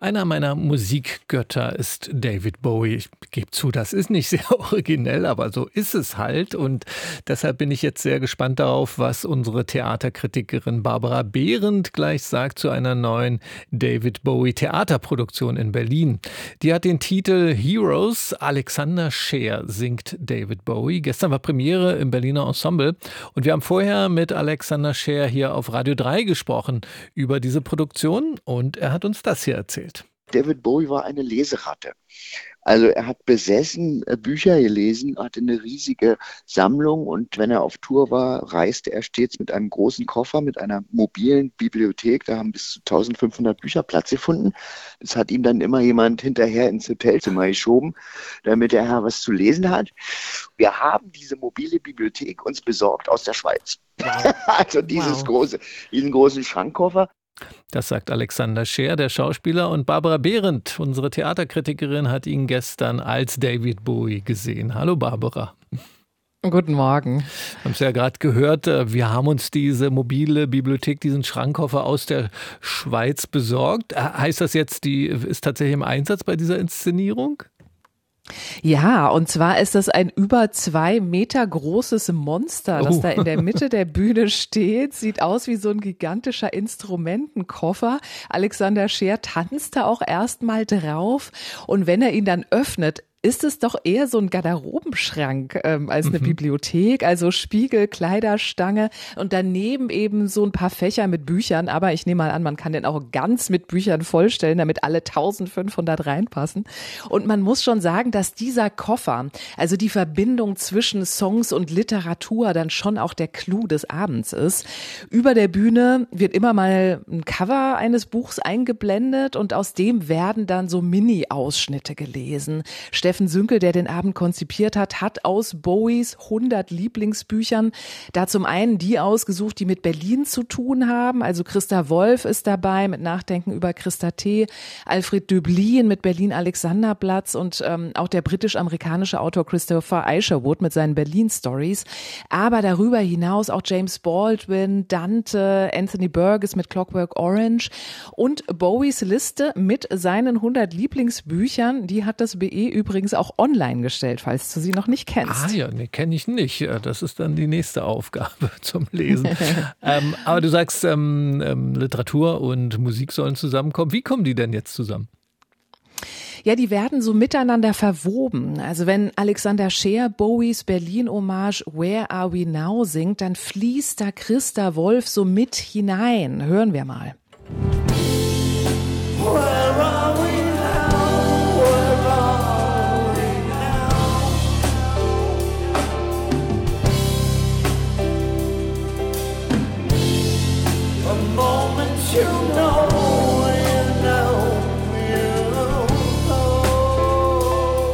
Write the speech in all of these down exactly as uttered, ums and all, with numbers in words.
Einer meiner Musikgötter ist David Bowie. Ich gebe zu, das ist nicht sehr originell, aber so ist es halt. Und deshalb bin ich jetzt sehr gespannt darauf, was unsere Theaterkritikerin Barbara Behrendt gleich sagt zu einer neuen David Bowie Theaterproduktion in Berlin. Die hat den Titel Heroes. Alexander Scheer singt David Bowie. Gestern war Premiere im Berliner Ensemble. Und wir haben vorher mit Alexander Scheer hier auf Radio drei gesprochen über diese Produktion. Und er hat uns das hier erzählt. David Bowie war eine Leseratte. Also er hat besessen Bücher gelesen, hatte eine riesige Sammlung und wenn er auf Tour war, reiste er stets mit einem großen Koffer, mit einer mobilen Bibliothek. Da haben bis zu eintausendfünfhundert Bücher Platz gefunden. Das hat ihm dann immer jemand hinterher ins Hotelzimmer geschoben, damit er was zu lesen hat. Wir haben diese mobile Bibliothek uns besorgt aus der Schweiz. Wow. Also dieses wow. große, diesen großen Schrankkoffer. Das sagt Alexander Scheer, der Schauspieler, und Barbara Behrendt, unsere Theaterkritikerin, hat ihn gestern als David Bowie gesehen. Hallo Barbara. Guten Morgen. Wir haben es ja gerade gehört, wir haben uns diese mobile Bibliothek, diesen Schrankkoffer aus der Schweiz besorgt. Heißt das jetzt, die ist tatsächlich im Einsatz bei dieser Inszenierung? Ja, und zwar ist das ein über zwei Meter großes Monster, das oh. da in der Mitte der Bühne steht. Sieht aus wie so ein gigantischer Instrumentenkoffer. Alexander Scheer tanzt da auch erstmal drauf. Und wenn er ihn dann öffnet, ist es doch eher so ein Garderobenschrank ähm, als eine mhm. Bibliothek, also Spiegel, Kleiderstange und daneben eben so ein paar Fächer mit Büchern, aber ich nehme mal an, man kann den auch ganz mit Büchern vollstellen, damit alle eintausendfünfhundert reinpassen. Und man muss schon sagen, dass dieser Koffer, also die Verbindung zwischen Songs und Literatur dann schon auch der Clou des Abends ist. Über der Bühne wird immer mal ein Cover eines Buchs eingeblendet und aus dem werden dann so Mini-Ausschnitte gelesen. Steffen Sünkel, der den Abend konzipiert hat, hat aus Bowies hundert Lieblingsbüchern da zum einen die ausgesucht, die mit Berlin zu tun haben. Also Christa Wolf ist dabei mit Nachdenken über Christa T., Alfred Döblin mit Berlin-Alexanderplatz und ähm, auch der britisch-amerikanische Autor Christopher Isherwood mit seinen Berlin-Stories. Aber darüber hinaus auch James Baldwin, Dante, Anthony Burgess mit Clockwork Orange und Bowies Liste mit seinen hundert Lieblingsbüchern, die hat das B E übrigens auch online gestellt, falls du sie noch nicht kennst. Ah ja, nee, kenne ich nicht. Das ist dann die nächste Aufgabe zum Lesen. ähm, aber du sagst, ähm, ähm, Literatur und Musik sollen zusammenkommen. Wie kommen die denn jetzt zusammen? Ja, die werden so miteinander verwoben. Also wenn Alexander Scheer Bowies Berlin-Hommage Where Are We Now singt, dann fließt da Christa Wolf so mit hinein. Hören wir mal. Where are we? You know, you know, you know.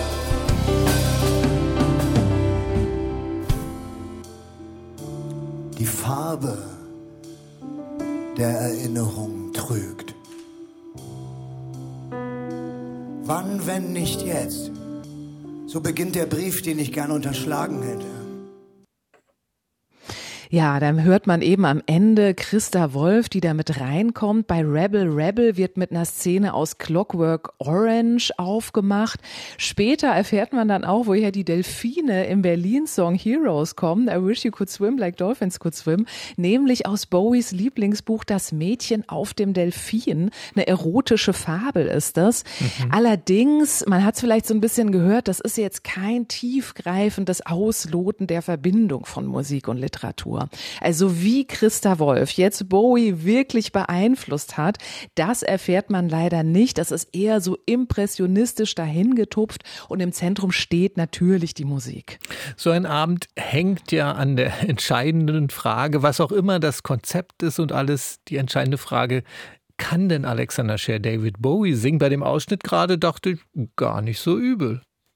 Die Farbe der Erinnerung trügt. Wann, wenn nicht jetzt? So beginnt der Brief, den ich gern unterschlagen hätte. Ja, dann hört man eben am Ende Christa Wolf, die da mit reinkommt. Bei Rebel Rebel wird mit einer Szene aus Clockwork Orange aufgemacht. Später erfährt man dann auch, woher die Delfine im Berlin-Song Heroes kommen. I wish you could swim like dolphins could swim. Nämlich aus Bowies Lieblingsbuch Das Mädchen auf dem Delfin. Eine erotische Fabel ist das. Mhm. Allerdings, man hat es vielleicht so ein bisschen gehört, das ist jetzt kein tiefgreifendes Ausloten der Verbindung von Musik und Literatur. Also wie Christa Wolf jetzt Bowie wirklich beeinflusst hat, das erfährt man leider nicht. Das ist eher so impressionistisch dahingetupft und im Zentrum steht natürlich die Musik. So ein Abend hängt ja an der entscheidenden Frage, was auch immer das Konzept ist und alles, die entscheidende Frage, kann denn Alexander Scheer David Bowie singen? Bei dem Ausschnitt gerade dachte ich, gar nicht so übel.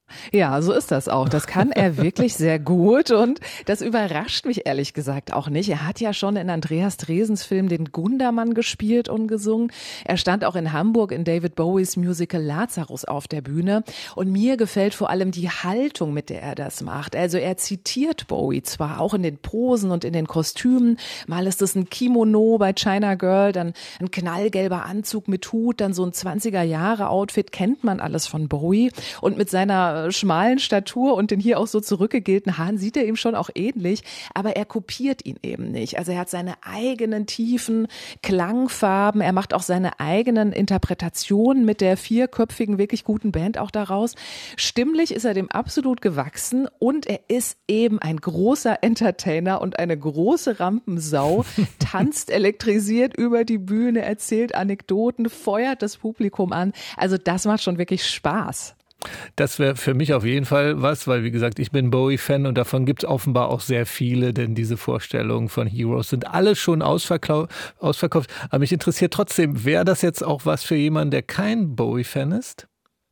Ja, so ist das auch. Das kann er wirklich sehr gut und das überrascht mich ehrlich gesagt auch nicht. Er hat ja schon in Andreas Dresens Film den Gundermann gespielt und gesungen. Er stand auch in Hamburg in David Bowies Musical Lazarus auf der Bühne und mir gefällt vor allem die Haltung, mit der er das macht. Also er zitiert Bowie zwar auch in den Posen und in den Kostümen. Mal ist es ein Kimono bei China Girl, dann ein knallgelber Anzug mit Hut, dann so ein zwanziger-Jahre-Outfit, kennt man alles von Bowie und mit seiner schmalen Statur und den hier auch so zurückgegelten Haaren sieht er ihm schon auch ähnlich, aber er kopiert ihn eben nicht. Also er hat seine eigenen tiefen Klangfarben, er macht auch seine eigenen Interpretationen mit der vierköpfigen, wirklich guten Band auch daraus. Stimmlich ist er dem absolut gewachsen und er ist eben ein großer Entertainer und eine große Rampensau, tanzt elektrisiert über die Bühne, erzählt Anekdoten, feuert das Publikum an. Also das macht schon wirklich Spaß. Das wäre für mich auf jeden Fall was, weil wie gesagt, ich bin Bowie-Fan und davon gibt es offenbar auch sehr viele, denn diese Vorstellungen von Heroes sind alle schon ausverkau- ausverkauft. Aber mich interessiert trotzdem, wäre das jetzt auch was für jemanden, der kein Bowie-Fan ist?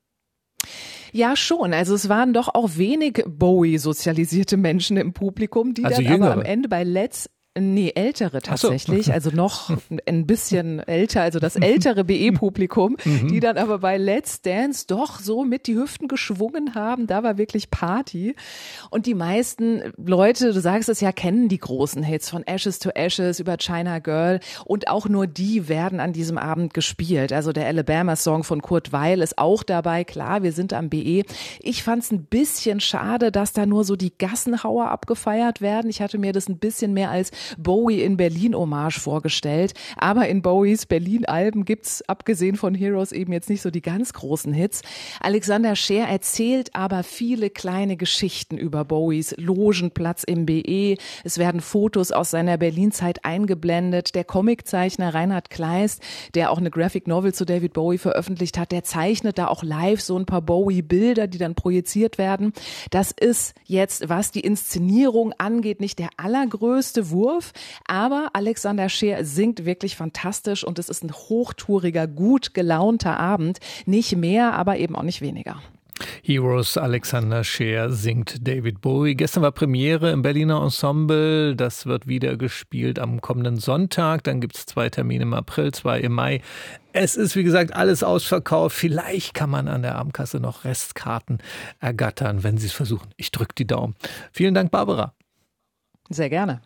Ja, schon. Also es waren doch auch wenig Bowie-sozialisierte Menschen im Publikum, die also dann jüngere. aber am Ende bei Let's Nee, ältere tatsächlich, so. Also noch ein bisschen älter, also das ältere B E-Publikum, mhm. die dann aber bei Let's Dance doch so mit die Hüften geschwungen haben, da war wirklich Party. Und die meisten Leute, du sagst es ja, kennen die großen Hits von Ashes to Ashes über China Girl und auch nur die werden an diesem Abend gespielt. Also der Alabama-Song von Kurt Weill ist auch dabei, klar, wir sind am B E. Ich fand es ein bisschen schade, dass da nur so die Gassenhauer abgefeiert werden. Ich hatte mir das ein bisschen mehr als Bowie in Berlin Hommage vorgestellt. Aber in Bowies Berlin-Alben gibt's abgesehen von Heroes eben jetzt nicht so die ganz großen Hits. Alexander Scheer erzählt aber viele kleine Geschichten über Bowies Logenplatz im B E. Es werden Fotos aus seiner Berlin-Zeit eingeblendet. Der Comiczeichner Reinhard Kleist, der auch eine Graphic Novel zu David Bowie veröffentlicht hat, der zeichnet da auch live so ein paar Bowie-Bilder, die dann projiziert werden. Das ist jetzt, was die Inszenierung angeht, nicht der allergrößte Wurf, aber Alexander Scheer singt wirklich fantastisch und es ist ein hochtouriger, gut gelaunter Abend. Nicht mehr, aber eben auch nicht weniger. Heroes, Alexander Scheer singt David Bowie. Gestern war Premiere im Berliner Ensemble. Das wird wieder gespielt am kommenden Sonntag. Dann gibt es zwei Termine im April, zwei im Mai. Es ist, wie gesagt, alles ausverkauft. Vielleicht kann man an der Abendkasse noch Restkarten ergattern, wenn Sie es versuchen. Ich drücke die Daumen. Vielen Dank, Barbara. Sehr gerne.